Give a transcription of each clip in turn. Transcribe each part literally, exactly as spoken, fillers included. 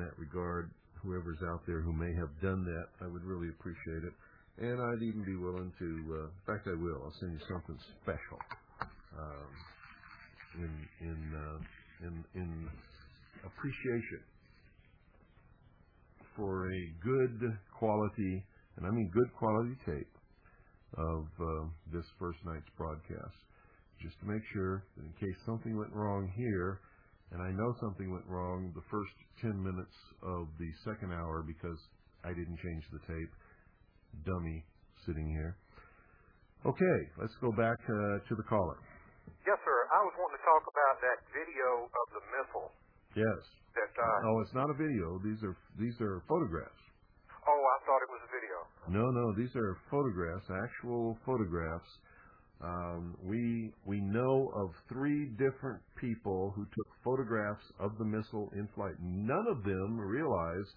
that regard. Whoever's out there who may have done that, I would really appreciate it. And I'd even be willing to, uh, in fact, I will. I'll send you something special um, in in uh, in in appreciation for a good quality, and I mean good quality tape of uh, this first night's broadcast, just to make sure that in case something went wrong here. And I know something went wrong the first ten minutes of the second hour because I didn't change the tape. Dummy sitting here. Okay, let's go back uh, to the caller. Yes, sir. I was wanting to talk about that video of the missile. Yes. That, uh, oh, it's not a video. These are these are photographs. Oh, I thought it was a video. No, no, these are photographs, actual photographs. Um, we we know of three different people who took photographs of the missile in flight. None of them realized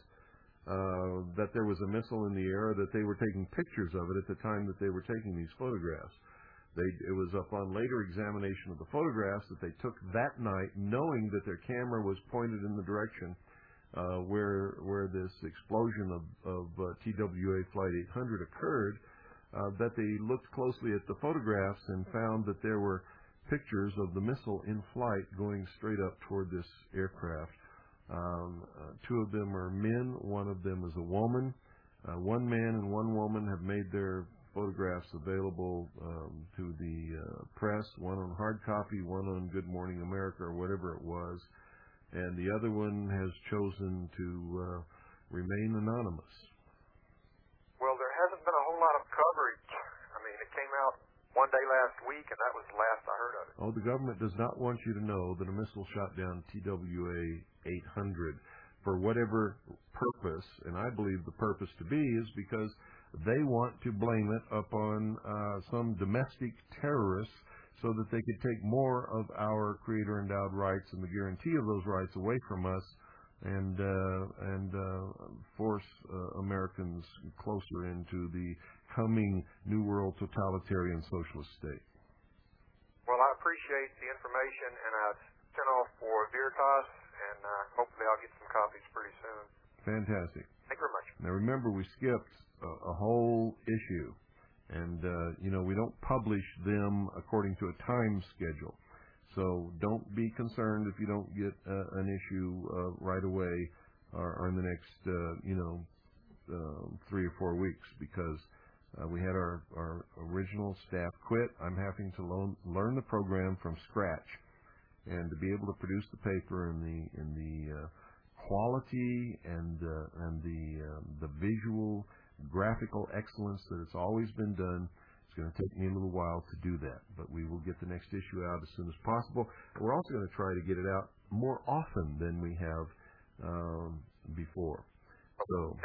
uh, that there was a missile in the air, or that they were taking pictures of it at the time that they were taking these photographs. They, it was upon later examination of the photographs that they took that night, knowing that their camera was pointed in the direction uh, where where this explosion of, of uh, T W A Flight eight hundred occurred. Uh, that they looked closely at the photographs and found that there were pictures of the missile in flight going straight up toward this aircraft. Um, uh, two of them are men, one of them is a woman. Uh, one man and one woman have made their photographs available um, to the uh, press, one on hard copy, one on Good Morning America or whatever it was, and the other one has chosen to uh, remain anonymous. Well, there hasn't been a whole lot of coverage. I mean, it came out one day last week, and that was the last I heard of it. Oh, the government does not want you to know that a missile shot down T W A eight hundred for whatever purpose, and I believe the purpose to be is because they want to blame it upon uh, some domestic terrorists so that they could take more of our creator-endowed rights and the guarantee of those rights away from us, and uh, and uh, force uh, Americans closer into the coming New World totalitarian socialist state. Well, I appreciate the information, and I sent off for Veritas, and uh, hopefully I'll get some copies pretty soon. Fantastic. Thank you very much. Now remember, we skipped a, a whole issue, and uh, you know we don't publish them according to a time schedule. So don't be concerned if you don't get uh, an issue uh, right away or, or in the next, uh, you know, uh, three or four weeks because uh, we had our, our original staff quit. I'm having to loan, learn the program from scratch, and to be able to produce the paper in the in the uh, quality and uh, and the uh, the visual graphical excellence that it's always been done. It's going to take me a little while to do that, but we will get the next issue out as soon as possible. And we're also going to try to get it out more often than we have um, before. So,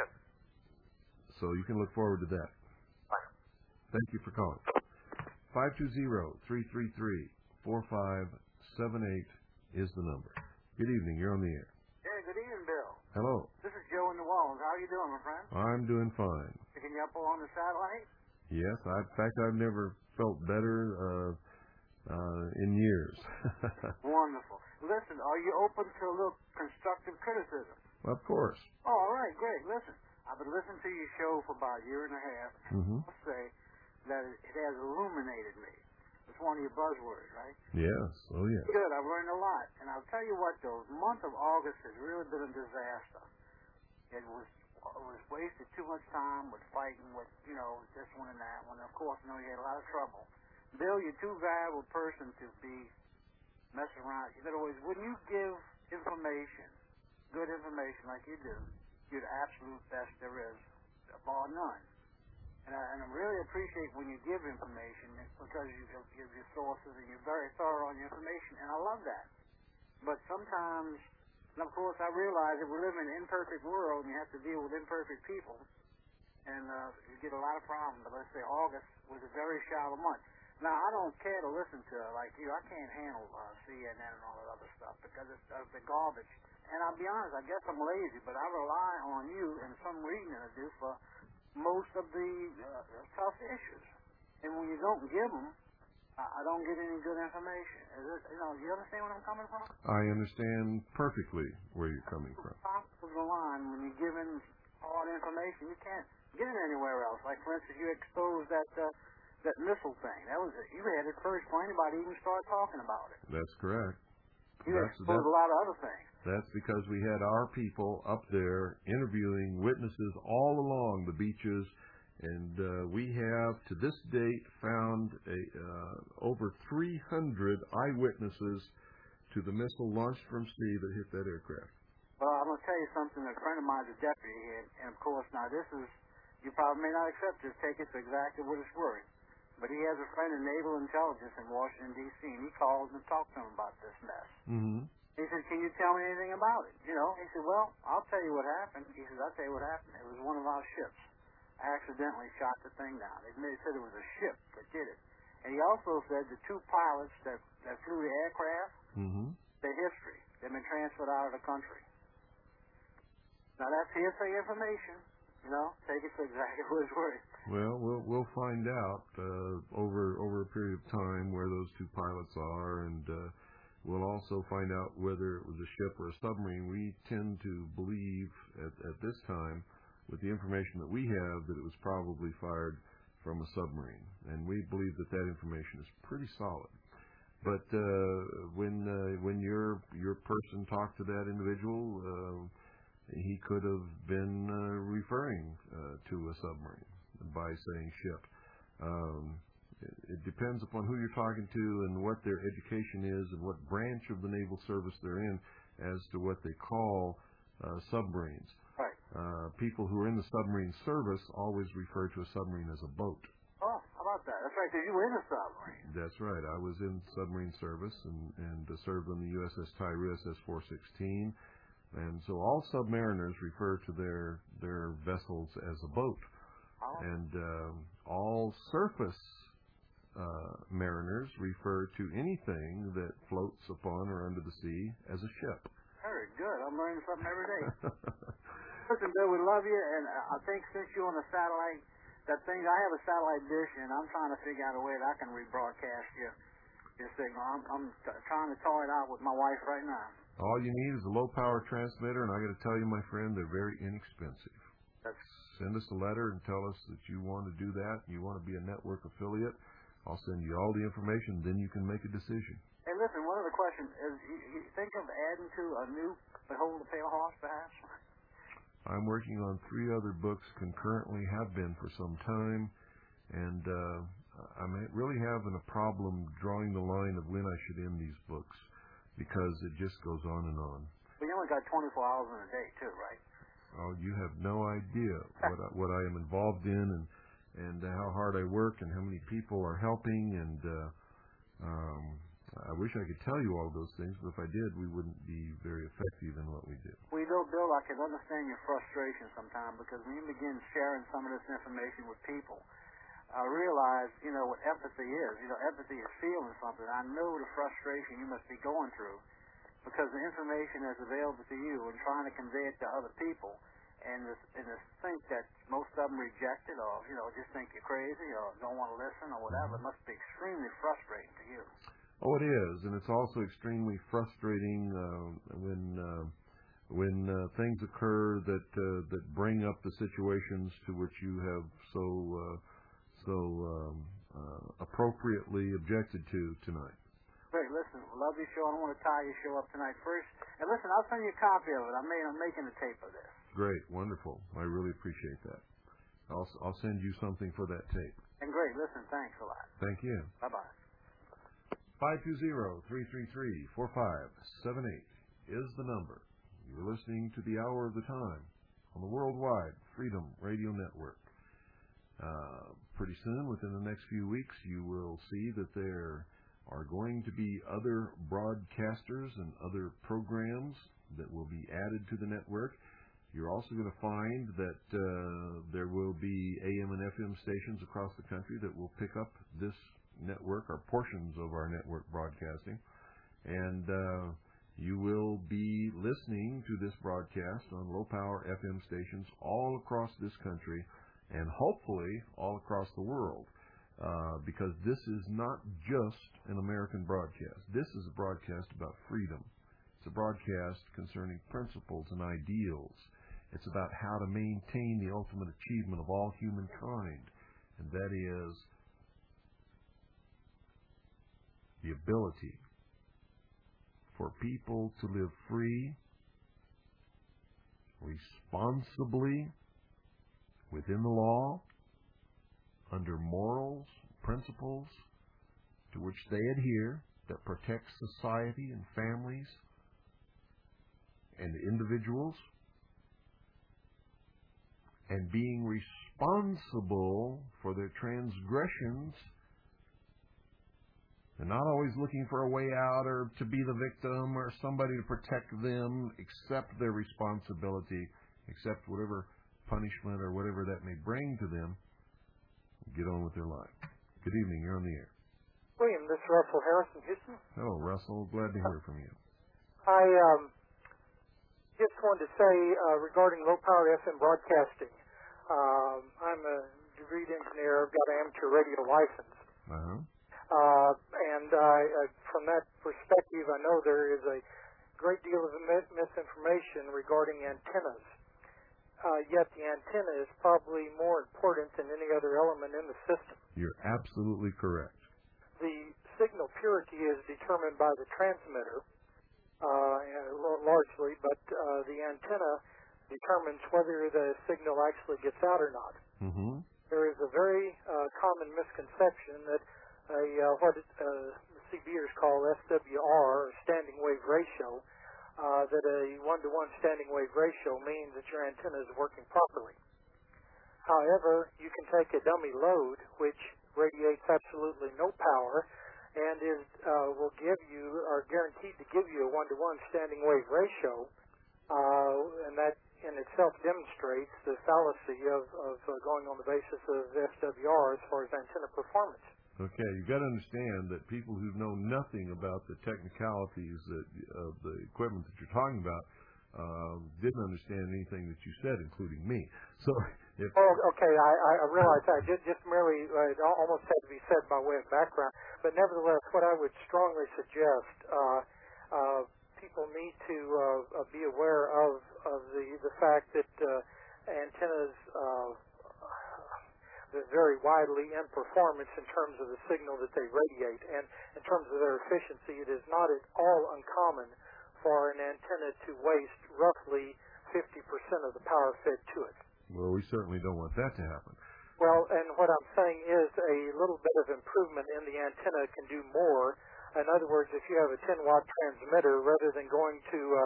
so you can look forward to that. Thank you for calling. five two zero, three three three, four five seven eight is the number. Good evening. You're on the air. Hey, good evening, Bill. Hello. This is Joe in New Orleans. How are you doing, my friend? I'm doing fine. Picking you up on the satellite? Yes, I, in fact, I've never felt better uh, uh, in years. Wonderful. Listen, are you open to a little constructive criticism? Of course. Oh, all right, great. Listen, I've been listening to your show for about a year and a half. Mm-hmm. I'll say that it has illuminated me. It's one of your buzzwords, right? Yes. Oh, yes. Good. I've learned a lot. And I'll tell you what, though, the month of August has really been a disaster. It was It was wasted too much time with fighting with, you know, this one and that one. Of course, you know, you had a lot of trouble. Bill, you're too valuable a person to be messing around. In other words, when you give information, good information like you do, you're the absolute best there is, bar none. And I, and I really appreciate when you give information because you give your sources and you're very thorough on your information, and I love that. But sometimes... And, of course, I realize that we live in an imperfect world, and you have to deal with imperfect people, and uh, you get a lot of problems. But let's say August was a very shallow month. Now, I don't care to listen to it like you. I can't handle uh, C N N and all that other stuff because it's uh, the garbage. And I'll be honest, I guess I'm lazy, but I rely on you and some reading I do for most of the uh, tough issues. And when you don't give them, I don't get any good information. Is it, you know, you understand where I'm coming from? I understand perfectly where you're coming from. It's possible of the line when you're given hard information. You can't get it anywhere else. Like, for instance, you exposed that uh, that missile thing. That was it. You had it first before anybody even started talking about it. That's correct. You that's, exposed that's, a lot of other things. That's because we had our people up there interviewing witnesses all along the beaches, and uh, we have, to this date, found a, uh, over three hundred eyewitnesses to the missile launched from sea that hit that aircraft. Well, I'm going to tell you something. A friend of mine is a deputy here, and, of course, now this is, you probably may not accept this, take it for exactly what it's worth. But he has a friend in Naval Intelligence in Washington, D C, and he called and talked to him about this mess. Mm-hmm. He said, can you tell me anything about it? You know, he said, well, I'll tell you what happened. He said, I'll tell you what happened. It was one of our ships. I accidentally shot the thing down. They said it was a ship that did it. And he also said the two pilots that, that flew the aircraft, mm-hmm. their history. They've been transferred out of the country. Now, that's hearsay information. You know, take it for exactly what it's worth. Well, we'll we'll find out uh, over over a period of time where those two pilots are, and uh, we'll also find out whether it was a ship or a submarine. We tend to believe at, at this time, with the information that we have, that it was probably fired from a submarine, and we believe that that information is pretty solid. But uh, when uh, when your your person talked to that individual, uh, he could have been uh, referring uh, to a submarine by saying ship. Um, it, it depends upon who you're talking to and what their education is and what branch of the naval service they're in as to what they call uh, submarines. Right. Uh, people who are in the submarine service always refer to a submarine as a boat. Oh, how about that? That's right, because you were in a submarine. That's right. I was in submarine service and, and uh, served on the U S S Tyre, U S S four sixteen. And so all submariners refer to their their vessels as a boat. Oh. And um, all surface uh, mariners refer to anything that floats upon or under the sea as a ship. Very good. I'm learning something every day. Listen, Bill, we love you, and I think since you're on the satellite, that thing, I have a satellite dish, and I'm trying to figure out a way that I can rebroadcast you, your signal. I'm, I'm t- trying to toy it out with my wife right now. All you need is a low-power transmitter, and I got to tell you, my friend, they're very inexpensive. That's Send us a letter and tell us that you want to do that, you want to be a network affiliate. I'll send you all the information, then you can make a decision. Hey, listen, one other question. Is you, you think of adding to a new Behold the Pale Horse, perhaps? I'm working on three other books concurrently, have been for some time, and uh, I'm really having a problem drawing the line of when I should end these books, because it just goes on and on. Well, you only got twenty-four hours in a day, too, right? Oh, you have no idea what I, what I am involved in, and and how hard I work, and how many people are helping, and uh, um, I wish I could tell you all those things, but if I did, we wouldn't be very effective in what we do. Well, you know, Bill, I can understand your frustration sometimes, because when you begin sharing some of this information with people, I realize, you know, what empathy is. You know, empathy is feeling something. I know the frustration you must be going through, because the information is available to you and trying to convey it to other people, and this, and this think that most of them reject it, or, you know, just think you're crazy or don't want to listen or whatever. It must be extremely frustrating to you. Oh, it is, and it's also extremely frustrating uh, when uh, when uh, things occur that uh, that bring up the situations to which you have so uh, so um, uh, appropriately objected to tonight. Great, listen, love your show. I don't want to tie your show up tonight. First, and listen, I'll send you a copy of it. I made, I'm making a tape of this. Great, wonderful. I really appreciate that. I'll I'll send you something for that tape. And great, listen, thanks a lot. Thank you. Bye bye. Five two zero three three three four five seven eight is the number. You're listening to the Hour of the Time on the Worldwide Freedom Radio Network. Uh, pretty soon, within the next few weeks, you will see that there are going to be other broadcasters and other programs that will be added to the network. You're also going to find that uh, there will be A M and F M stations across the country that will pick up this network, or portions of our network broadcasting. And uh, you will be listening to this broadcast on low-power F M stations all across this country, and hopefully all across the world. Uh, because this is not just an American broadcast. This is a broadcast about freedom. It's a broadcast concerning principles and ideals. It's about how to maintain the ultimate achievement of all humankind, and that is the ability for people to live free, responsibly, within the law, under morals, principles to which they adhere, that protect society and families and individuals, and being responsible for their transgressions, and not always looking for a way out or to be the victim or somebody to protect them, accept their responsibility, accept whatever punishment or whatever that may bring to them, get on with their life. Good evening. You're on the air. William, this is Russell Harrison, Houston. Hello, Russell. Glad to hear from you. I um, just wanted to say uh, regarding low-powered F M broadcasting, um, I'm a degreed engineer. I've got an amateur radio license. Uh-huh. Uh, and I, uh, from that perspective, I know there is a great deal of misinformation regarding antennas. Uh, yet the antenna is probably more important than any other element in the system. You're absolutely correct. The signal purity is determined by the transmitter, uh, largely, but uh, the antenna determines whether the signal actually gets out or not. Mm-hmm. There is a very uh, common misconception that a uh, what uh, C Bers call S W R, or standing wave ratio, uh, that a one-to-one standing wave ratio means that your antenna is working properly. However, you can take a dummy load, which radiates absolutely no power, and is uh, will give you, or guaranteed to give you, a one-to-one standing wave ratio, uh, and that in itself demonstrates the fallacy of, of uh, going on the basis of S W R as far as antenna performance. Okay, you've got to understand that people who know nothing about the technicalities that, of the equipment that you're talking about uh, didn't understand anything that you said, including me. So, if oh, okay, I, I realize that. Just, just merely, uh, it almost had to be said by way of background. But nevertheless, what I would strongly suggest, uh, uh, people need to uh, be aware of, of the, the fact that uh, antennas uh, vary widely in performance in terms of the signal that they radiate. And in terms of their efficiency, it is not at all uncommon for an antenna to waste roughly fifty percent of the power fed to it. Well, we certainly don't want that to happen. Well, and what I'm saying is a little bit of improvement in the antenna can do more. In other words, if you have a ten watt transmitter, rather than going to a,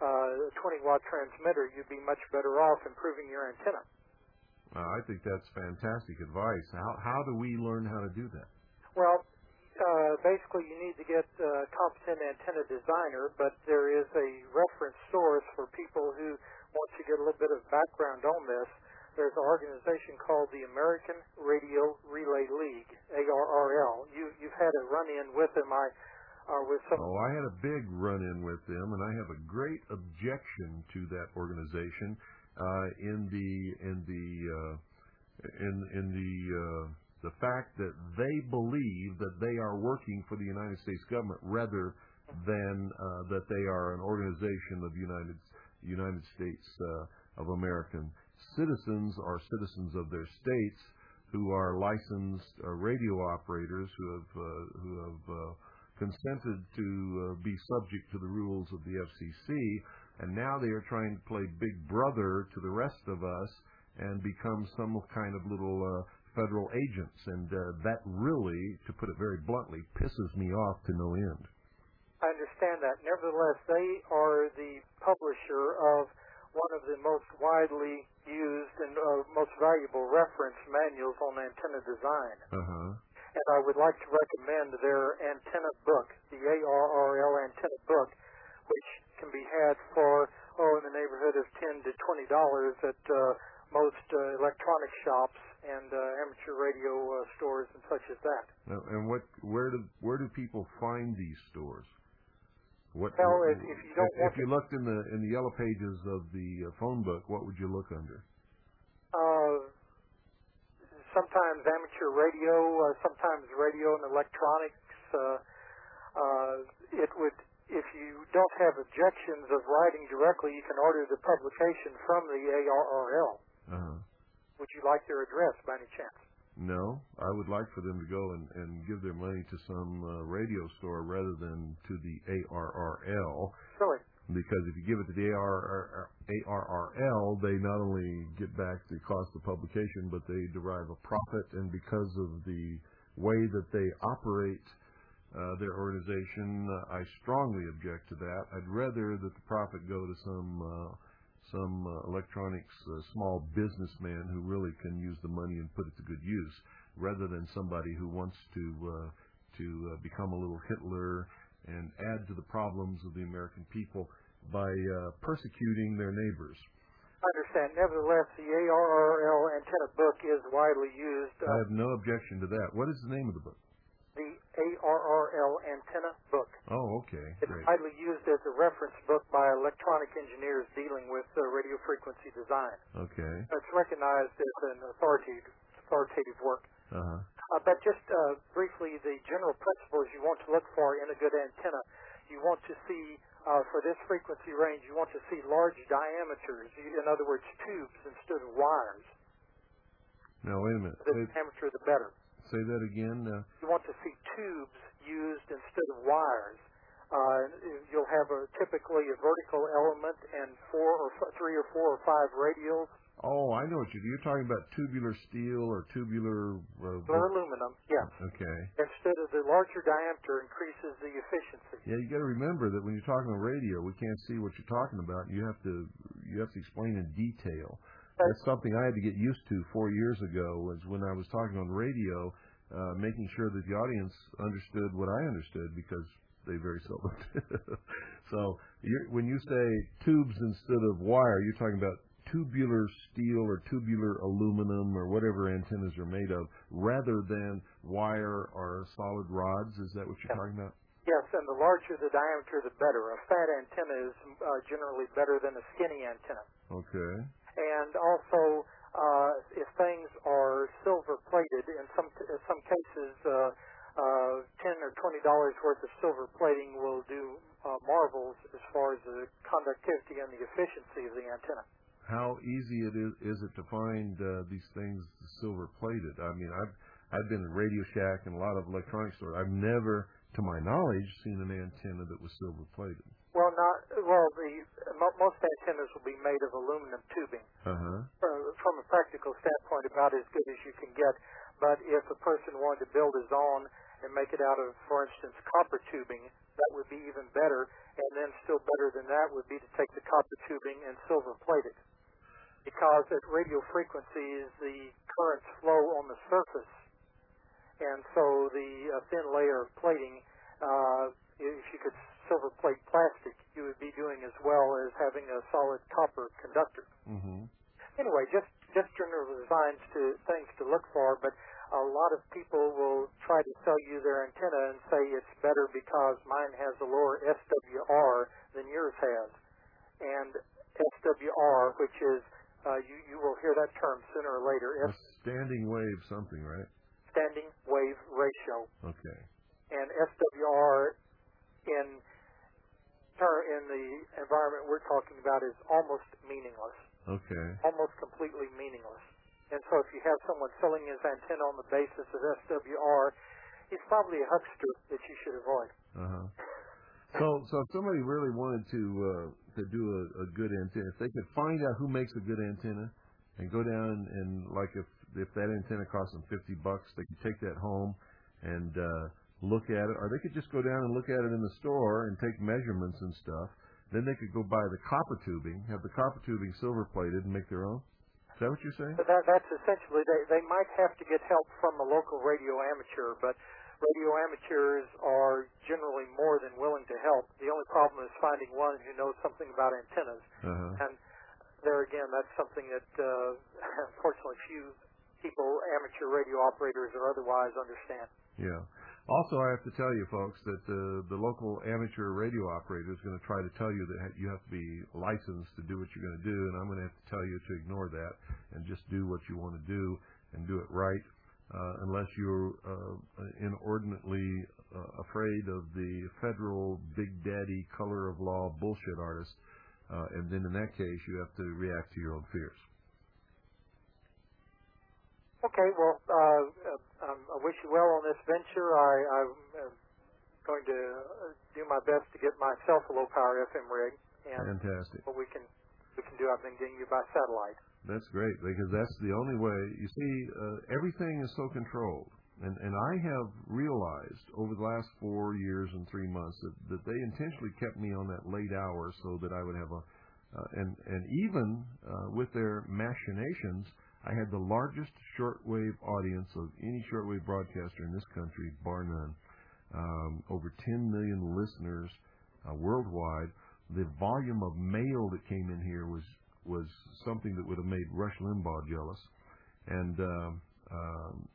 a twenty watt transmitter, you'd be much better off improving your antenna. Uh, I think that's fantastic advice. How how do we learn how to do that? Well, uh, basically you need to get a competent antenna designer, but there is a reference source for people who want to get a little bit of background on this. There's an organization called the American Radio Relay League, A R R L. You, you've had a run-in with them. I, uh, with some. Oh, I had a big run-in with them, and I have a great objection to that organization. Uh, in the in the uh, in in the uh, the fact that they believe that they are working for the United States government rather than uh, that they are an organization of United United States uh, of American citizens or citizens of their states who are licensed uh, radio operators who have uh, who have uh, consented to uh, be subject to the rules of the F C C. And now they are trying to play big brother to the rest of us and become some kind of little uh, federal agents. And uh, that really, to put it very bluntly, pisses me off to no end. I understand that. Nevertheless, they are the publisher of one of the most widely used and uh, most valuable reference manuals on antenna design. Uh-huh. And I would like to recommend their antenna book, the A R R L antenna book, which can be had for, oh, in the neighborhood of ten to twenty dollars at uh, most uh, electronic shops and uh, amateur radio uh, stores and such as that. Now, and what, where do where do people find these stores? What, well, if, if you don't, if, if you looked in the in the yellow pages of the uh, phone book, what would you look under? Uh, sometimes amateur radio, uh, sometimes radio and electronics. Uh, uh, it would. If you don't have objections of writing directly, you can order the publication from the A R R L. Uh-huh. Would you like their address by any chance? No, I would like for them to go and, and give their money to some uh, radio store rather than to the A R R L. Really? Because if you give it to the A R R L, they not only get back the cost of publication, but they derive a profit. And because of the way that they operate uh, their organization, uh, I strongly object to that. I'd rather that the profit go to some uh, some uh, electronics uh, small businessman who really can use the money and put it to good use, rather than somebody who wants to uh, to uh, become a little Hitler and add to the problems of the American people by uh, persecuting their neighbors. I understand. Nevertheless, the A R R L antenna book is widely used. Uh, I have no objection to that. What is the name of the book? The A R R L antenna book. Oh, okay. It's Great. widely used as a reference book by electronic engineers dealing with uh, radio frequency design. Okay. It's recognized as an authoritative, authoritative work. Uh-huh. Uh, but just uh, briefly, the general principles you want to look for in a good antenna, you want to see, uh, for this frequency range, you want to see large diameters, in other words, tubes instead of wires. Now, wait a minute. The Say, diameter, the better. say that again. Uh, You want to see tubes used instead of wires. Uh, you'll have a, typically a vertical element and four or f- three or four or five radials. oh, I know what you do. You're talking about tubular steel or tubular... Uh, Or aluminum, yes. okay. Instead of the larger diameter increases the efficiency. Yeah, you got to remember that when you're talking on radio, we can't see what you're talking about. You have to you have to explain in detail. That's something I had to get used to four years ago. Was when I was talking on radio, uh, making sure that the audience understood what I understood, because they very seldom do. So you're, when you say tubes instead of wire, you're talking about tubular steel or tubular aluminum or whatever antennas are made of, rather than wire or solid rods. Is that what you're Yeah. talking about? Yes, and the larger the diameter, the better. A fat antenna is uh, generally better than a skinny antenna. Okay. And also, uh, if things are silver-plated, in some in some cases, uh, uh, ten or twenty dollars worth of silver plating will do uh, marvels as far as the conductivity and the efficiency of the antenna. How easy it is is it to find uh, these things silver-plated? I mean, I've I've been in Radio Shack and a lot of electronics stores. I've never, to my knowledge, seen an antenna that was silver-plated. Well, not well. The mo- most antennas will be made of aluminum tubing. Uh-huh. Uh, from a practical standpoint, about as good as you can get. But if a person wanted to build his own and make it out of, for instance, copper tubing, that would be even better. And then still better than that would be to take the copper tubing and silver-plate it. Because at radio frequencies, the currents flow on the surface. And so the uh, thin layer of plating, uh, if you could silver plate plastic, you would be doing as well as having a solid copper conductor. Mm-hmm. Anyway, just just general designs to things to look for, but a lot of people will try to sell you their antenna and say it's better because mine has a lower S W R than yours has. And S W R, which is, uh, you, you will hear that term sooner or later, A standing wave something, right? standing wave ratio. Okay. And S W R in in the environment we're talking about is almost meaningless. Okay. Almost completely meaningless. And so if you have someone selling his antenna on the basis of S W R, he's probably a huckster that you should avoid. Uh-huh. So, so if somebody really wanted to uh, to do a, a good antenna, if they could find out who makes a good antenna and go down and, like, if if that antenna costs them fifty bucks, they could take that home and uh, look at it, or they could just go down and look at it in the store and take measurements and stuff. Then they could go buy the copper tubing, have the copper tubing silver-plated, and make their own. Is that what you're saying? But that, that's essentially, they, they might have to get help from a local radio amateur, but radio amateurs are generally more than willing to help. The only problem is finding one who knows something about antennas. Uh-huh. And there again, that's something that uh, unfortunately few people, amateur radio operators or otherwise, understand. Yeah. Also, I have to tell you, folks, that uh, the local amateur radio operator is going to try to tell you that you have to be licensed to do what you're going to do, and I'm going to have to tell you to ignore that and just do what you want to do and do it right, uh, unless you're uh, inordinately uh, afraid of the federal big daddy color of law bullshit artist, uh, and then in that case you have to react to your own fears. Okay, well, uh, um, I wish you well on this venture. I, I'm uh, going to do my best to get myself a low-power F M rig. And Fantastic. what we can we can do, I've been getting you by satellite. That's great, because that's the only way. You see, uh, everything is so controlled. And, and I have realized over the last four years and three months that, that they intentionally kept me on that late hour so that I would have a, uh, and, and even uh, with their machinations, I had the largest shortwave audience of any shortwave broadcaster in this country, bar none. Um, over ten million listeners uh, worldwide. The volume of mail that came in here was was something that would have made Rush Limbaugh jealous, and um, um,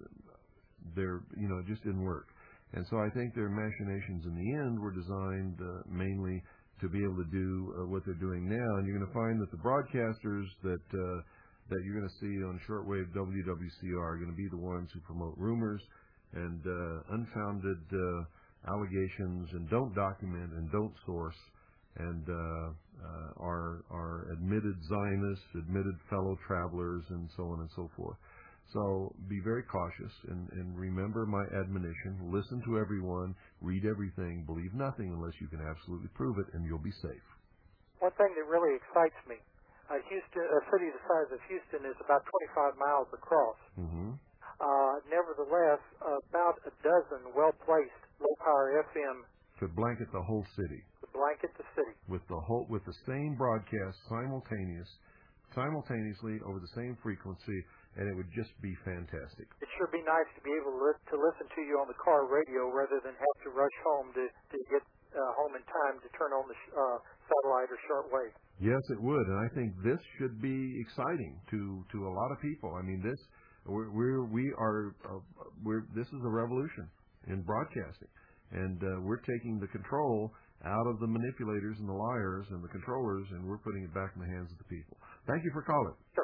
there, you know, it just didn't work. And so I think their machinations in the end were designed uh, mainly to be able to do uh, what they're doing now. And you're going to find that the broadcasters that uh, that you're going to see on shortwave W W C R are going to be the ones who promote rumors and uh, unfounded uh, allegations and don't document and don't source and uh, uh, are are admitted Zionists, admitted fellow travelers, and so on and so forth. So be very cautious and, and remember my admonition. Listen to everyone, read everything, believe nothing unless you can absolutely prove it, and you'll be safe. One thing that really excites me, uh, Houston, a city the size of Houston is about twenty-five miles across. Mm-hmm. Uh, nevertheless, about a dozen well-placed low-power F M could blanket the whole city. Could blanket the city with the whole with the same broadcast simultaneous, simultaneously over the same frequency, and it would just be fantastic. It sure be nice to be able to, li- to listen to you on the car radio rather than have to rush home to to get uh, home in time to turn on the sh- uh, satellite or shortwave. Yes, it would, and I think this should be exciting to to a lot of people. I mean, this. We're, we're we are uh, we're this is a revolution in broadcasting, and uh, we're taking the control out of the manipulators and the liars and the controllers, and we're putting it back in the hands of the people. Thank you for calling. Sure.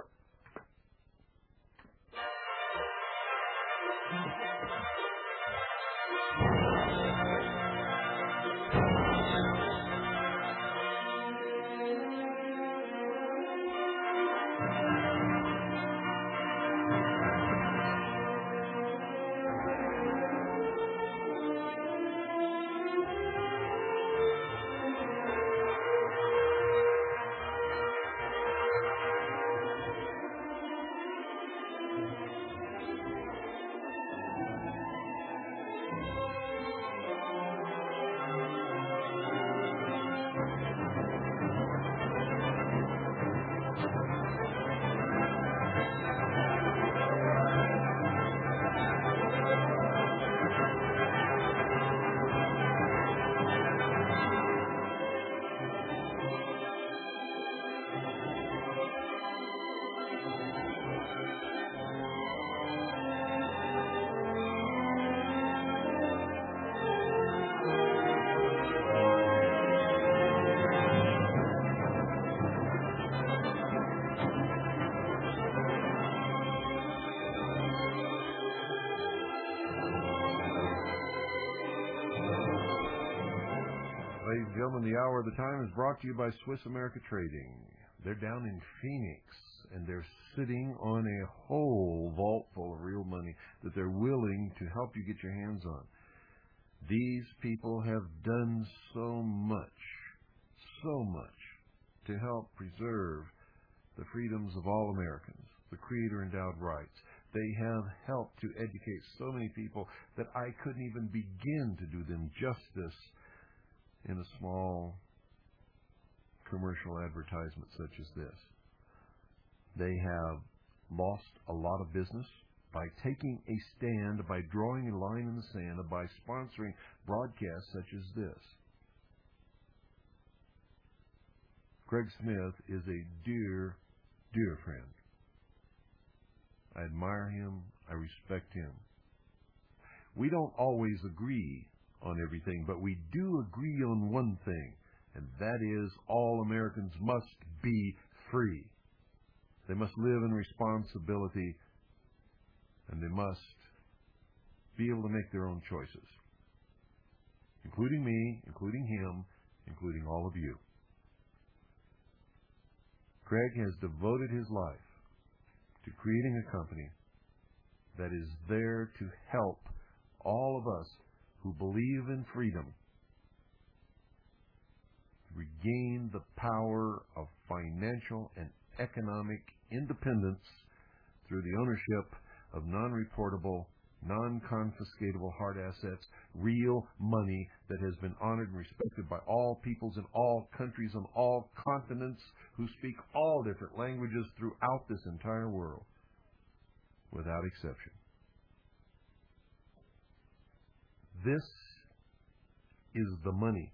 Ladies and gentlemen, the hour of the time is brought to you by Swiss America Trading. They're down in Phoenix, and they're sitting on a whole vault full of real money that they're willing to help you get your hands on. These people have done so much, so much to help preserve the freedoms of all Americans, the Creator-endowed rights. They have helped to educate so many people that I couldn't even begin to do them justice in a small commercial advertisement such as this. They have lost a lot of business by taking a stand, by drawing a line in the sand, and by sponsoring broadcasts such as this. Greg Smith is a dear, dear friend. I admire him. I respect him. We don't always agree on everything, but we do agree on one thing, and that is all Americans must be free. They must live in responsibility, and they must be able to make their own choices. including me, including him, including all of you. Craig has devoted his life to creating a company that is there to help all of us who believe in freedom regain the power of financial and economic independence through the ownership of non-reportable, non-confiscatable hard assets, real money that has been honored and respected by all peoples in all countries on all continents who speak all different languages throughout this entire world, without exception. This is the money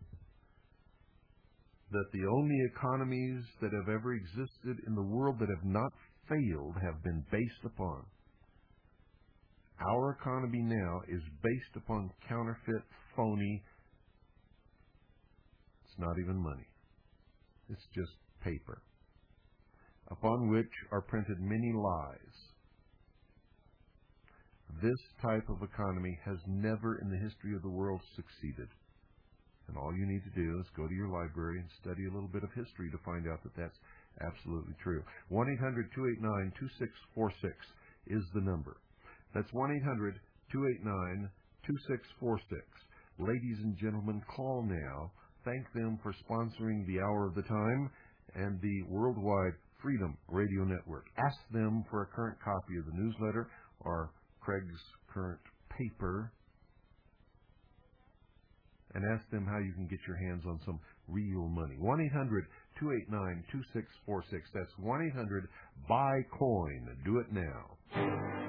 that the only economies that have ever existed in the world that have not failed have been based upon. Our economy now is based upon counterfeit, phony. It's not even money. It's just paper, upon which are printed many lies. This type of economy has never in the history of the world succeeded. And all you need to do is go to your library and study a little bit of history to find out that that's absolutely true. one eight hundred two eight nine two six four six is the number. That's one eight hundred two eight nine two six four six. Ladies and gentlemen, call now. Thank them for sponsoring the Hour of the Time and the Worldwide Freedom Radio Network. Ask them for a current copy of the newsletter or Craig's current paper, and ask them how you can get your hands on some real money. one eight hundred two eight nine two six four six. That's one eight hundred buy coin. Do it now.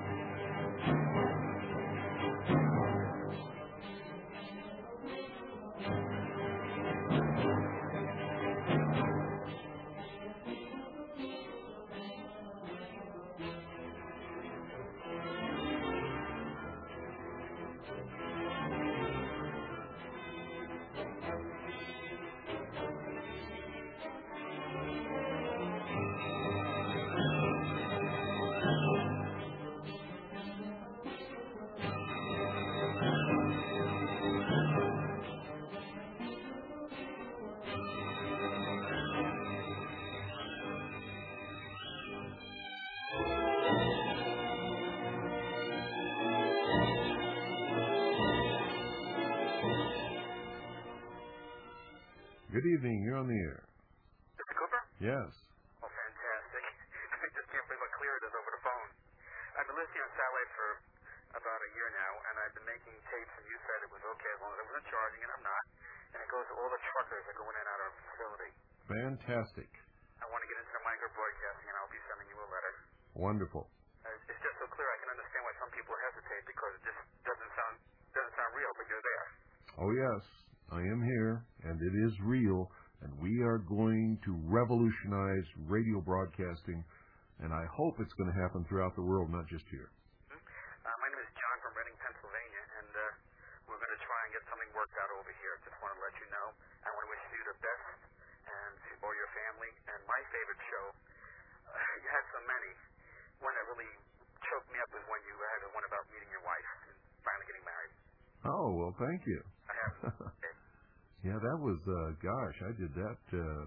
Good evening. You're on the air. Mister Cooper? Yes. Oh, fantastic. I just can't believe how clear it is over the phone. I've been listening on satellite for about a year now, and I've been making tapes, and you said it was okay as long as I wasn't charging, and I'm not. And it goes to all the truckers that go in and out of our facility. Fantastic. I want to get into the micro broadcasting, and I'll be sending you a letter. Wonderful. Uh, it's just so clear I can understand why some people hesitate, because it just doesn't sound doesn't sound real, but you're there. Oh, yes. I am here, and it is real, and we are going to revolutionize radio broadcasting, and I hope it's going to happen throughout the world, not just here. Mm-hmm. Uh, my name is John from Reading, Pennsylvania, and uh, we're going to try and get something worked out over here. Just want to let you know. I want to wish you the best, and to all your family. And my favorite show, uh, you had so many. One that really choked me up was when you had the one about meeting your wife and finally getting married. Oh, well, thank you. I have. Okay. Yeah, that was, uh, gosh, I did that, uh,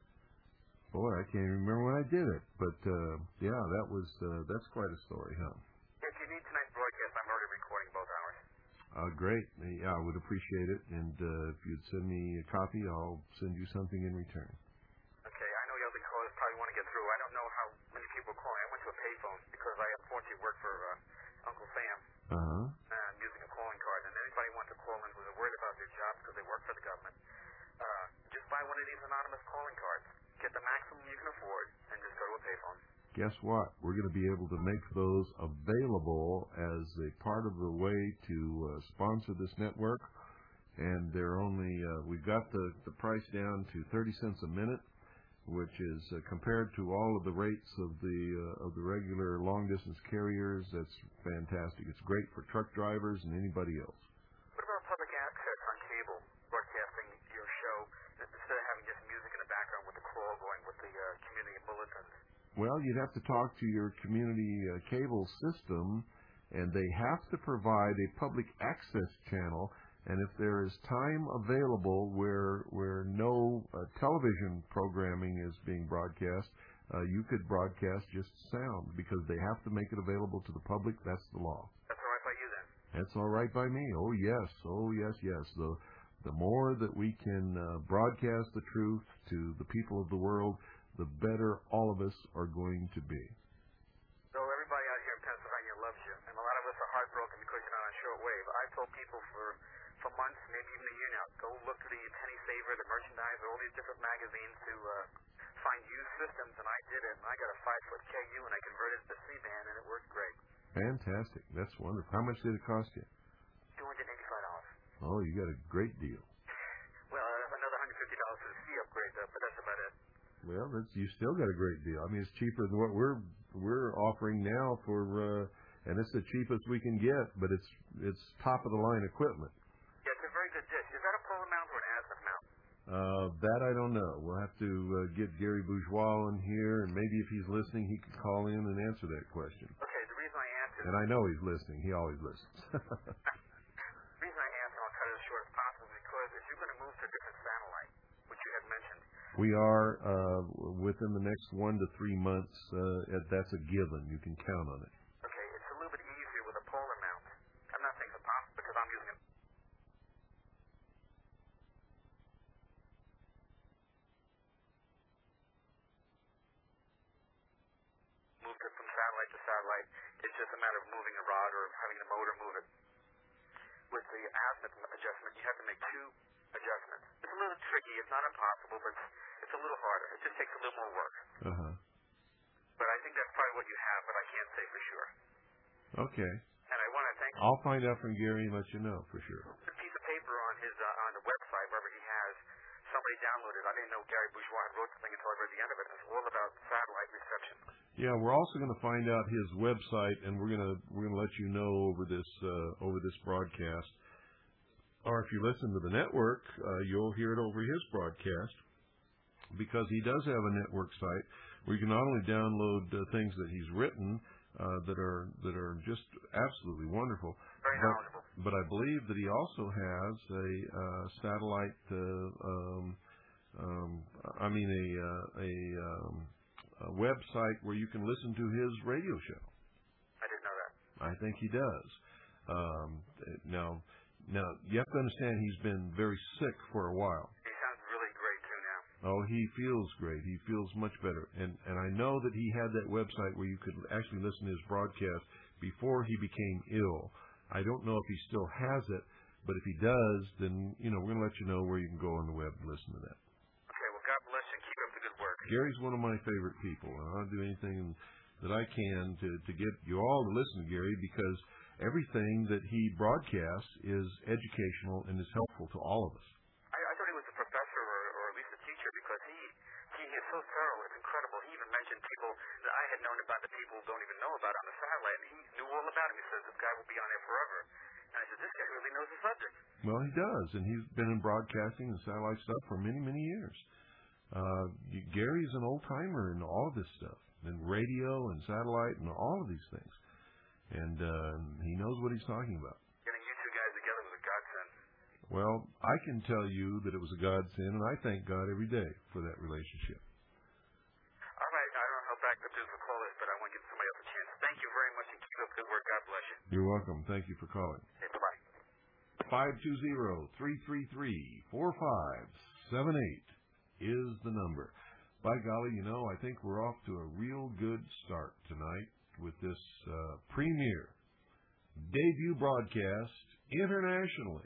boy, I can't even remember when I did it, but, uh, yeah, that was, uh, that's quite a story, huh? If you need tonight's broadcast, I'm already recording both hours. Uh, great. Yeah, I would appreciate it, and, uh, if you'd send me a copy, I'll send you something in return. Okay, I know the other callers probably want to get through. I don't know how many people are calling. I went to a payphone because I unfortunately work for, uh, Uncle Sam. Uh-huh. I'm using a calling card, and anybody wants to call in who's worried about their job because they work for the government, uh, just buy one of these anonymous calling cards. Get the maximum you can afford, and just go to a payphone. Guess what? We're going to be able to make those available as a part of the way to uh, sponsor this network, and they're only, uh, we've got the, the price down to thirty cents a minute, which is uh, compared to all of the rates of the uh, of the regular long-distance carriers. That's fantastic. It's great for truck drivers and anybody else. What about public access on cable, broadcasting your show, instead of having just music in the background with the call going with the uh, community bulletins? Well, you'd have to talk to your community uh, cable system, and they have to provide a public access channel And if there is time available where where no uh, television programming is being broadcast, uh, you could broadcast just sound because they have to make it available to the public. That's the law. That's all right by you then? That's all right by me. Oh, yes. Oh, yes, yes. The, the more that we can uh, broadcast the truth to the people of the world, the better all of us are going to be. So everybody out here in Pennsylvania loves you, and a lot of us are heartbroken because you're not on shortwave. I've told people for, for months, maybe even a year now, go look at the Penny Saver, the Merchandiser, all these different magazines to uh, find used systems, and I did it, and I got a five-foot K U, and I converted it to C-band, and it worked great. Fantastic. That's wonderful. How much did it cost you? two hundred eighty-five dollars. Oh, you got a great deal. Well, uh, another one hundred fifty dollars for the C upgrade, though, but that's about it. Well, that's, you still got a great deal. I mean, it's cheaper than what we're we're offering now for, uh, and it's the cheapest we can get, but it's it's top of the line equipment. Yeah, it's a very good dish. Is that a polar mount or an azimuth mount? Uh, that I don't know. We'll have to uh, get Gary Bourgeois in here, and maybe if he's listening, he can call in and answer that question. Okay, the reason I asked is... And I know he's listening. He always listens. The reason I asked, and I'll cut it as short as possible, is because if you're going to move to a different satellite, which you had mentioned... We are, uh, within the next one to three months, uh, that's a given. You can count on it. Okay, it's a little bit easier with a polar mount. I'm not saying it's impossible because I'm using it. Moved it from satellite to satellite. It's just a matter of moving a rod or having the motor move it. With the azimuth adjustment, you have to make two adjustments. It's a little tricky. It's not impossible, but it's, it's a little harder. It just takes a little more work. Uh-huh. But I think that's probably what you have, but I can't say for sure. Okay. And I want to thank you. I'll find out from Gary and let you know for sure. A piece of paper on his uh, on the website, wherever he has, somebody downloaded. I didn't know Gary Bourgeois had wrote something until I read the end of it. It's all about satellite reception. Yeah, we're also going to find out his website, and we're going to we're going to let you know over this uh, over this broadcast. Or if you listen to the network, uh, you'll hear it over his broadcast, because he does have a network site where you can not only download uh, things that he's written uh, that are that are just absolutely wonderful, Very but, knowledgeable. but I believe that he also has a uh, satellite, uh, um, um, I mean a uh, a, um, a website where you can listen to his radio show. I didn't know that. I think he does. Um, now. Now, you have to understand he's been very sick for a while. He sounds really great, too, now. Oh, he feels great. He feels much better. And and I know that he had that website where you could actually listen to his broadcast before he became ill. I don't know if he still has it, but if he does, then, you know, we're going to let you know where you can go on the web and listen to that. Okay, well, God bless you. Keep up the good work. Gary's one of my favorite people, and I'll do anything that I can to, to get you all to listen to Gary, because everything that he broadcasts is educational and is helpful to all of us. I, I thought he was a professor or, or at least a teacher, because he, he is so thorough. It's incredible. He even mentioned people that I had known about that people don't even know about on the satellite, and he knew all about him. He says, this guy will be on there forever. And I said, this guy really knows the subject. Well, he does, and he's been in broadcasting and satellite stuff for many, many years. Uh, Gary's an old-timer in all of this stuff, in radio and satellite and all of these things. And uh, he knows what he's talking about. Getting you two guys together was a godsend. Well, I can tell you that it was a godsend, and I thank God every day for that relationship. All right. I don't know how backed up this call is, but I want to give somebody else a chance. Thank you very much, and keep up good work. God bless you. You're welcome. Thank you for calling. Okay, bye-bye. five two zero, three three three, four five seven eight is the number. By golly, you know, I think we're off to a real good start tonight with this uh, premiere debut broadcast internationally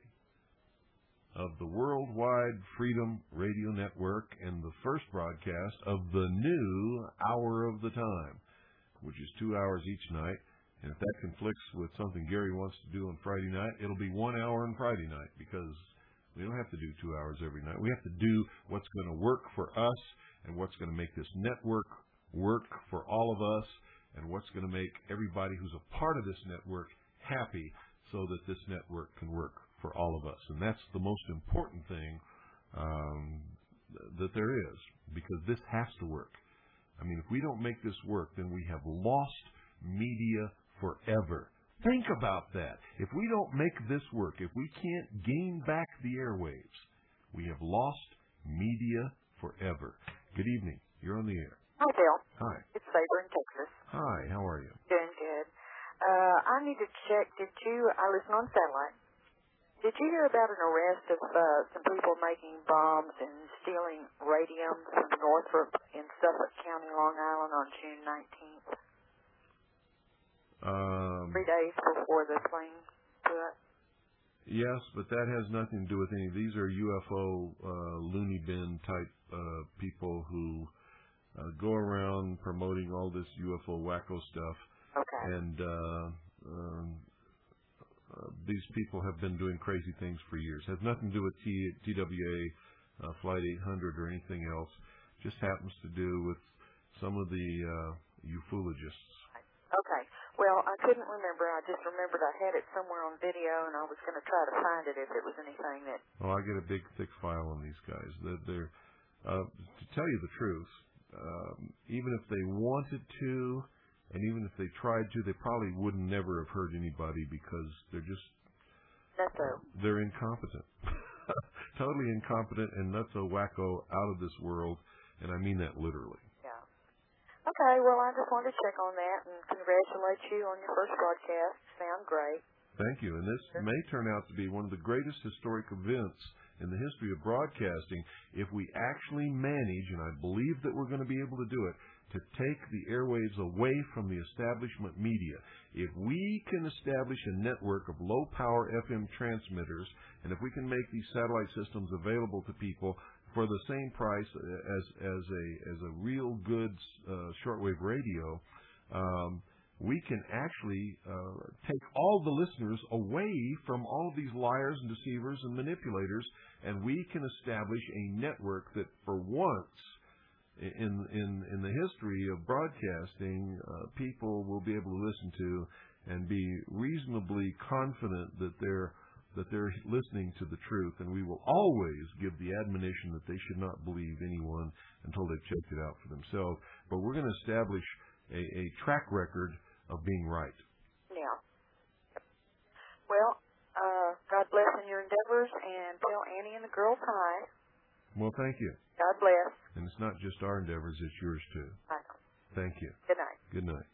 of the Worldwide Freedom Radio Network, and the first broadcast of the new Hour of the Time, which is two hours each night. And if that conflicts with something Gary wants to do on Friday night, it'll be one hour on Friday night, because we don't have to do two hours every night. We have to do what's going to work for us, and what's going to make this network work for all of us, and what's going to make everybody who's a part of this network happy, so that this network can work for all of us. And that's the most important thing um, that there is, because this has to work. I mean, if we don't make this work, then we have lost media forever. Think about that. If we don't make this work, if we can't gain back the airwaves, we have lost media forever. Good evening. You're on the air. Hi, Bill. Hi. It's Saber in Texas. Hi. How are you? Doing good. Uh, I need to check. Did you, I listen on satellite. Did you hear about an arrest of uh, some people making bombs and stealing radium from Northrop in Suffolk County, Long Island on June nineteenth? Um, Three days before the plane blew up. Yes, but that has nothing to do with any. These are U F O uh, loony bin type uh, people who uh, go around promoting all this U F O wacko stuff. Okay. And uh, um, uh, these people have been doing crazy things for years. Has nothing to do with T, TWA, uh, Flight eight hundred or anything else. Just happens to do with some of the uh, ufologists. Okay. Well, I couldn't remember. I just remembered I had it somewhere on video, and I was going to try to find it if it was anything that... Oh, I get a big, thick file on these guys. They're, they're uh, to tell you the truth, um, even if they wanted to, and even if they tried to, they probably would never have hurt anybody because they're just... That's so. They're incompetent. Totally incompetent and nutso wacko out of this world, and I mean that literally. Yeah. Okay, well, I just wanted to check on that and congratulate you on your first broadcast. Sound great. Thank you. And this may turn out to be one of the greatest historic events in the history of broadcasting if we actually manage, and I believe that we're going to be able to do it, to take the airwaves away from the establishment media. If we can establish a network of low-power F M transmitters, and if we can make these satellite systems available to people for the same price as as a as a real good uh, shortwave radio, um, we can actually uh, take all the listeners away from all of these liars and deceivers and manipulators, and we can establish a network that, for once in in in the history of broadcasting, uh, people will be able to listen to and be reasonably confident that they're that they're listening to the truth, and we will always give the admonition that they should not believe anyone until they've checked it out for themselves. But we're going to establish a, a track record of being right. Yeah. Well, uh, God bless in your endeavors, and tell Annie and the girls hi. Well, thank you. God bless. And it's not just our endeavors, it's yours too. I know. Thank you. Good night. Good night.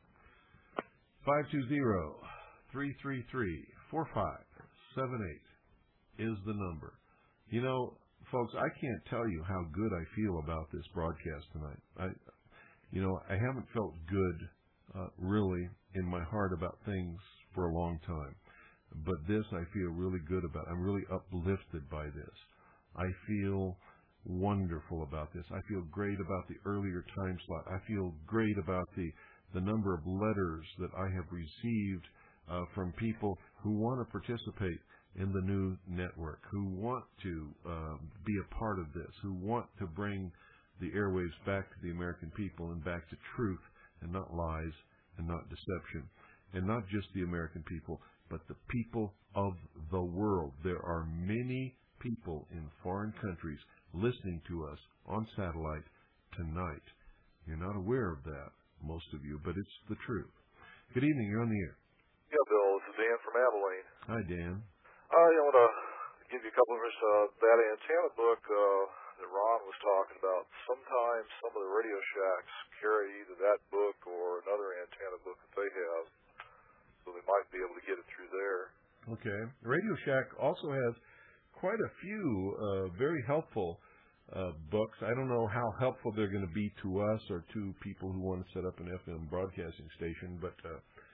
five two zero, three three three, four five seven eight is the number. You know, folks, I can't tell you how good I feel about this broadcast tonight. I, you know, I haven't felt good, uh, really, in my heart about things for a long time. But this I feel really good about. I'm really uplifted by this. I feel wonderful about this. I feel great about the earlier time slot. I feel great about the, the number of letters that I have received uh, from people who want to participate in the new network, who want to uh, be a part of this, who want to bring the airwaves back to the American people and back to truth and not lies and not deception. And not just the American people, but the people of the world. There are many people in foreign countries listening to us on satellite tonight. You're not aware of that, most of you, but it's the truth. Good evening. You're on the air. Yeah, Bill. This is Dan from Abilene. Hi, Dan. Uh, I want to give you a couple of minutes. Uh, that antenna book uh, that Ron was talking about, sometimes some of the Radio Shacks carry either that book or another antenna book that they have, so they might be able to get it through there. Okay. Radio Shack also has quite a few uh, very helpful uh, books. I don't know how helpful they're going to be to us or to people who want to set up an F M broadcasting station, but uh,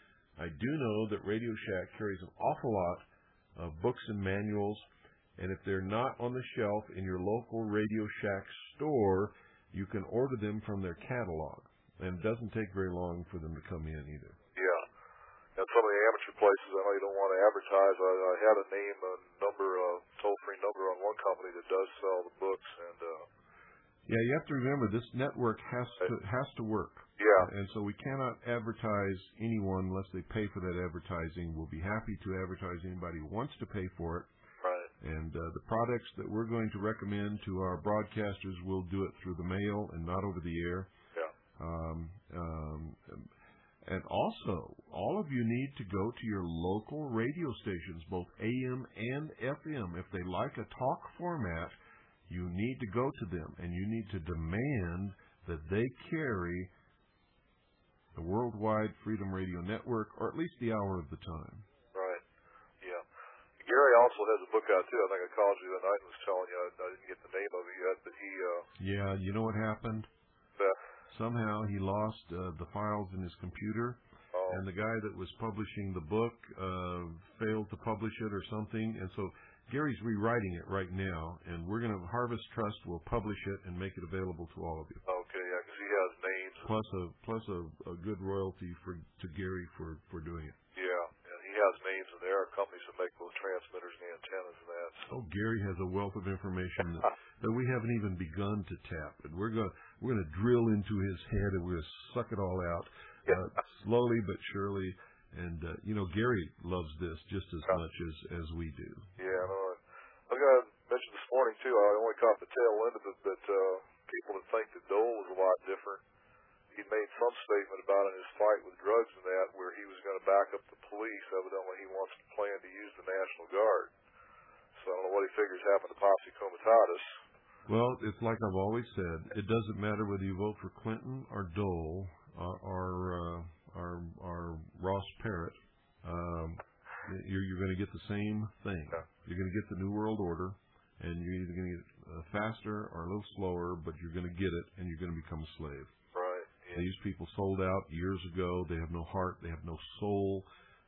I do know that Radio Shack carries an awful lot of books and manuals, and if they're not on the shelf in your local Radio Shack store, you can order them from their catalog, and it doesn't take very long for them to come in either. Yeah. And some of the amateur places, I know you don't want to advertise. I, I had a name, a number, a toll-free number on one company that does sell the books, and uh, yeah, you have to remember this network has to has to work. Yeah. And so we cannot advertise anyone unless they pay for that advertising. We'll be happy to advertise anybody who wants to pay for it. Right. And uh, the products that we're going to recommend to our broadcasters will do it through the mail and not over the air. Yeah. Um, um, And also, all of you need to go to your local radio stations, both A M and F M. If they like a talk format, you need to go to them, and you need to demand that they carry the Worldwide Freedom Radio Network, or at least the hour of the time. Right. Yeah. Gary also has a book out, too. I think I called you the night and was telling you. I, I didn't get the name of it yet, but he... Uh, yeah, you know what happened? Uh, Somehow he lost uh, the files in his computer, oh. and the guy that was publishing the book uh, failed to publish it or something, and so Gary's rewriting it right now, and we're going to, Harvest Trust will publish it and make it available to all of you. Okay, yeah, because he has names. Plus a plus a, a good royalty for to Gary for, for doing it. Yeah, and he has names, and there are companies that make those transmitters and antennas and that. So. Oh, Gary has a wealth of information that, that we haven't even begun to tap, and we're going we're going to drill into his head, and we're going to suck it all out uh, slowly but surely. And uh, you know, Gary loves this just as much as, as we do. Yeah, I know. I was going to mention this morning too. I only caught the tail end of it, but uh, people that think that Dole was a lot different. He made some statement about in his fight with drugs and that, where he was going to back up the police. Evidently, he wants to plan to use the National Guard. So I don't know what he figures happened to Posse Comitatus. Well, it's like I've always said. It doesn't matter whether you vote for Clinton or Dole or or, uh, or, or Ross Perot. Um, you're, you're going to get the same thing. Yeah. You're going to get the New World Order, and you're either going to get it uh, faster or a little slower, but you're going to get it, and you're going to become a slave. Right. Yeah. These people sold out years ago. They have no heart. They have no soul.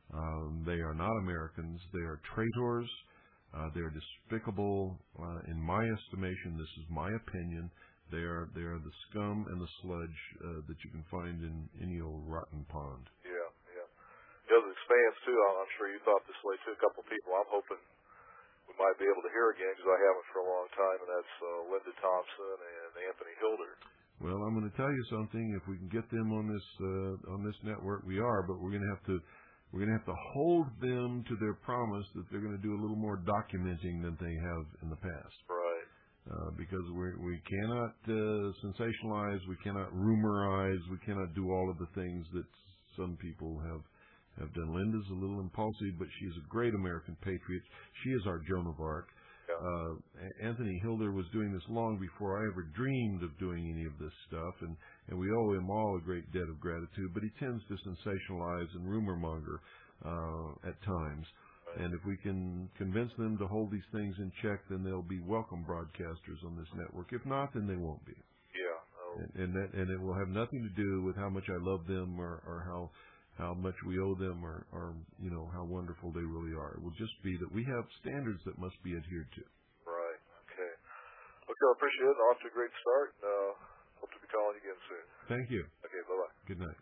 Um, they are not Americans. They are traitors. Uh, they are despicable. Uh, in my estimation, this is my opinion. They are they are the scum and the sludge uh, that you can find in any old rotten pond. Yeah, yeah. The other expands too. I'm sure you thought this way too. A couple of people. I'm hoping we might be able to hear again because I haven't for a long time, and that's uh, Linda Thompson and Anthony Hilder. Well, I'm going to tell you something. If we can get them on this uh, on this network, we are. But we're going to have to we're going to have to hold them to their promise that they're going to do a little more documenting than they have in the past. Right. Uh, because we we cannot uh, sensationalize, we cannot rumorize, we cannot do all of the things that some people have have done. Linda's a little impulsive, but she's a great American patriot. She is our Joan of Arc. Yeah. Uh, Anthony Hilder was doing this long before I ever dreamed of doing any of this stuff, and, and we owe him all a great debt of gratitude, but he tends to sensationalize and rumor monger uh, at times. And if we can convince them to hold these things in check, then they'll be welcome broadcasters on this network. If not, then they won't be. Yeah. Oh. And and, that, and it will have nothing to do with how much I love them or, or how how much we owe them or, or you know how wonderful they really are. It will just be that we have standards that must be adhered to. Right. Okay. Okay. I appreciate it. Off to a great start. Uh, hope to be calling you again soon. Thank you. Okay. Bye bye. Good night.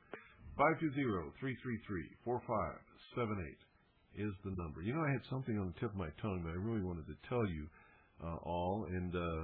Five two zero three three three four five seven eight. Is the number. You know, I had something on the tip of my tongue that I really wanted to tell you uh, all, and uh,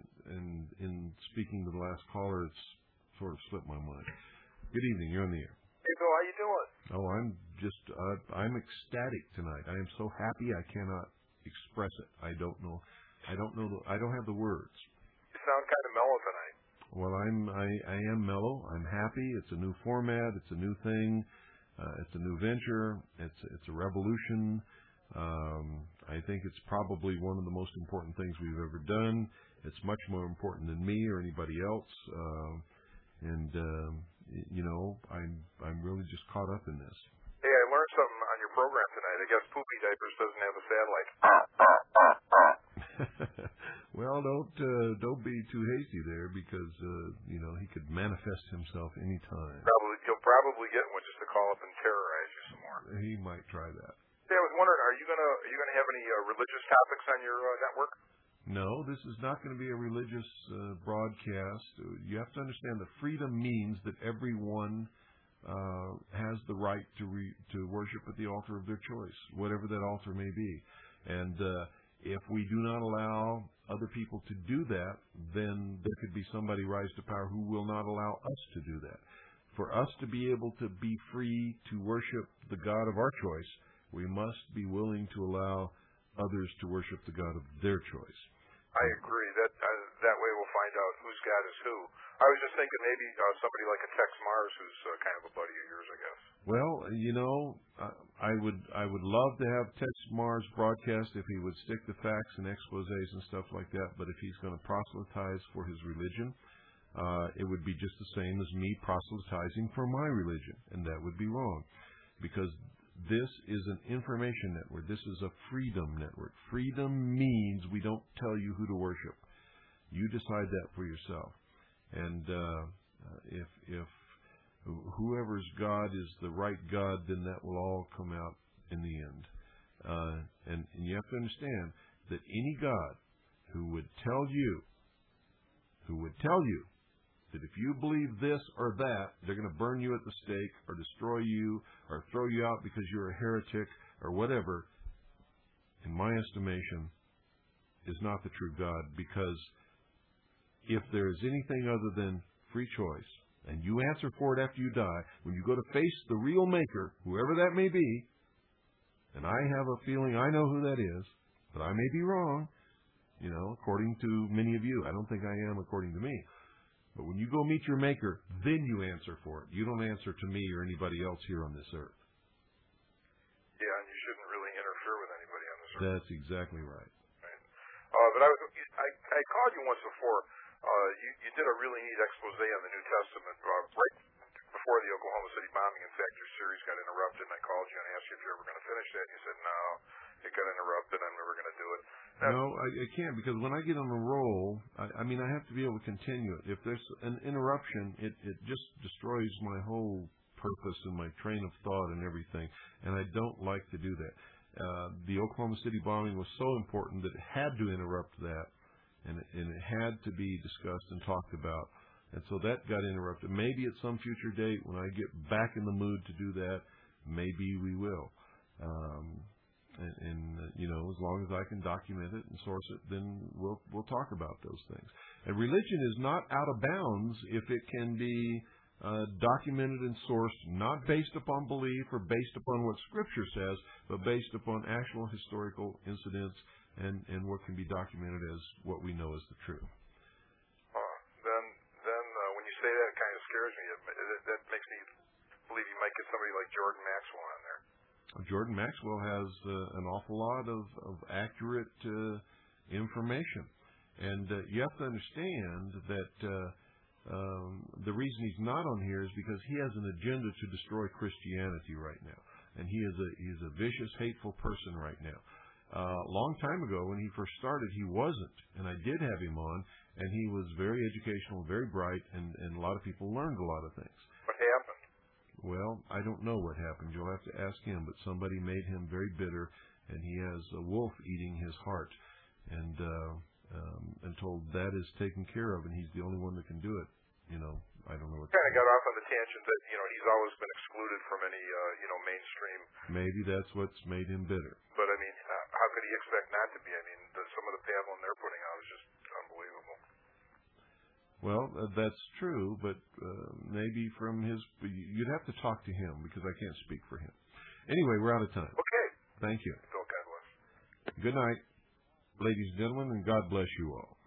and in speaking to the last caller, it's sort of slipped my mind. Good evening. You're on the air. Hey, Bill. How you doing? Oh, I'm just uh, I'm ecstatic tonight. I am so happy I cannot express it. I don't know. I don't know. The, I don't have the words. You sound kind of mellow tonight. Well, I'm I, I am mellow. I'm happy. It's a new format. It's a new thing. Uh, it's a new venture. It's it's a revolution. Um, I think it's probably one of the most important things we've ever done. It's much more important than me or anybody else. Uh, and um, you know, I'm I'm really just caught up in this. Hey, I learned something on your program tonight. I guess Poopy Diapers doesn't have a satellite. Well, don't uh, don't be too hasty there because uh, you know he could manifest himself anytime. Probably he'll probably get one just to call up and terrorize you some more. He might try that. Hey, I was wondering, are you gonna are you gonna have any uh, religious topics on your uh, network? No, this is not going to be a religious uh, broadcast. You have to understand that freedom means that everyone uh, has the right to re- to worship at the altar of their choice, whatever that altar may be. And uh, if we do not allow other people to do that, then there could be somebody rise to power who will not allow us to do that. For us to be able to be free to worship the God of our choice, we must be willing to allow others to worship the God of their choice. I agree. That uh, that way we'll find out whose God is who. I was just thinking maybe uh, somebody like a Tex Mars, who's uh, kind of a buddy of yours, I guess. Well, you know, I would I would love to have Tex Mars broadcast if he would stick to facts and exposés and stuff like that. But if he's going to proselytize for his religion, uh, it would be just the same as me proselytizing for my religion, and that would be wrong, because this is an information network. This is a freedom network. Freedom means we don't tell you who to worship. You decide that for yourself. And uh, if if whoever's God is the right God, then that will all come out in the end. Uh, and, and you have to understand that any God who would tell you, who would tell you that if you believe this or that, they're going to burn you at the stake or destroy you or throw you out because you're a heretic or whatever, in my estimation, is not the true God. Because if there is anything other than free choice, and you answer for it after you die, when you go to face the real maker, whoever that may be, and I have a feeling I know who that is, but I may be wrong, you know, according to many of you. I don't think I am according to me. But when you go meet your maker, then you answer for it. You don't answer to me or anybody else here on this earth. Yeah, and you shouldn't really interfere with anybody on this earth. That's exactly right. Right. Uh, but I was I, I called you once before. Uh, you, you did a really neat expose on the New Testament uh, right before the Oklahoma City bombing. In fact, your series got interrupted, and I called you and asked you if you were going to finish that. And you said, no, it got interrupted. I'm never going to do it. Now, no, I, I can't, because when I get on a roll, I, I mean, I have to be able to continue it. If there's an interruption, it, it just destroys my whole purpose and my train of thought and everything, and I don't like to do that. Uh, the Oklahoma City bombing was so important that it had to interrupt that. And it, and it had to be discussed and talked about. And so that got interrupted. Maybe at some future date, when I get back in the mood to do that, maybe we will. Um, and, and uh, you know, as long as I can document it and source it, then we'll we'll talk about those things. And religion is not out of bounds if it can be uh, documented and sourced, not based upon belief or based upon what Scripture says, but based upon actual historical incidents and, and what can be documented as what we know as the truth. Uh, then, then uh, when you say that, it kind of scares me. It, it, that makes me believe you might get somebody like Jordan Maxwell on there. Jordan Maxwell has uh, an awful lot of, of accurate uh, information. And uh, you have to understand that uh, um, the reason he's not on here is because he has an agenda to destroy Christianity right now. And he is a, he is a vicious, hateful person right now. Uh, a long time ago, when he first started, he wasn't, and I did have him on, and he was very educational, very bright, and, and a lot of people learned a lot of things. What happened? Well, I don't know what happened. You'll have to ask him, but somebody made him very bitter, and he has a wolf eating his heart, and uh, um, and told that is taken care of, and he's the only one that can do it. You know, I don't know what. Kind of got off on the tangent that you know he's always been excluded from any uh, you know mainstream. Maybe that's what's made him bitter. But I mean, uh, how could he expect not to be? I mean, the, some of the pablum they're putting out is just unbelievable. Well, uh, that's true, but uh, maybe from his, you'd have to talk to him because I can't speak for him. Anyway, we're out of time. Okay. Thank you. God bless. Good night, ladies and gentlemen, and God bless you all.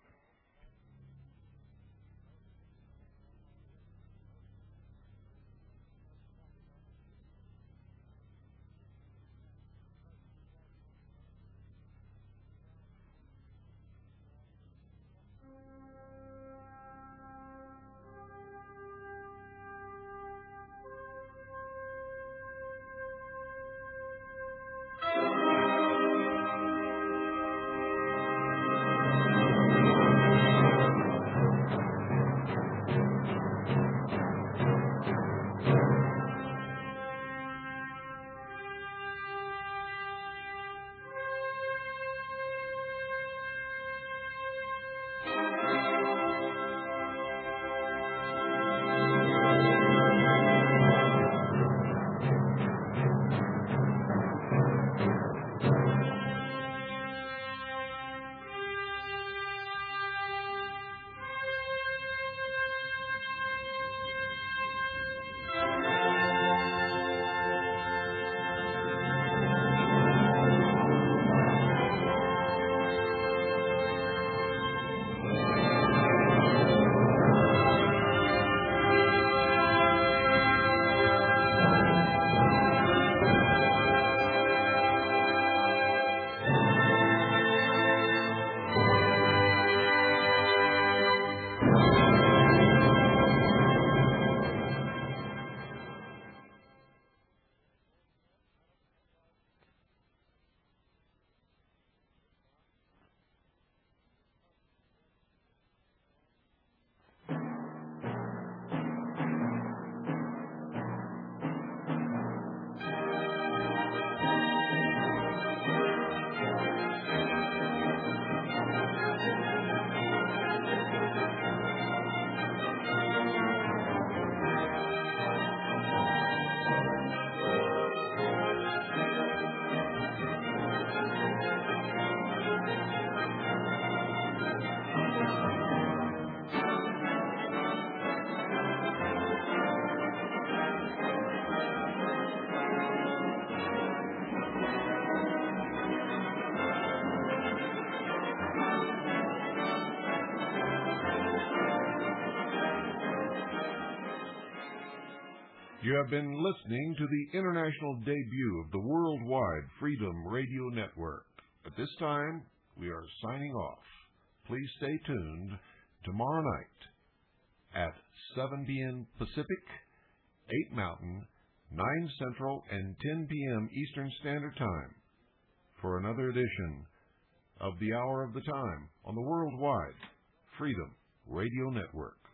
You have been listening to the international debut of the worldwide Freedom Radio Network. At this time, we are signing off. Please stay tuned tomorrow night at seven p.m. Pacific, eight Mountain, nine Central, and ten p.m. Eastern Standard Time for another edition of the Hour of the Time on the worldwide Freedom Radio Network.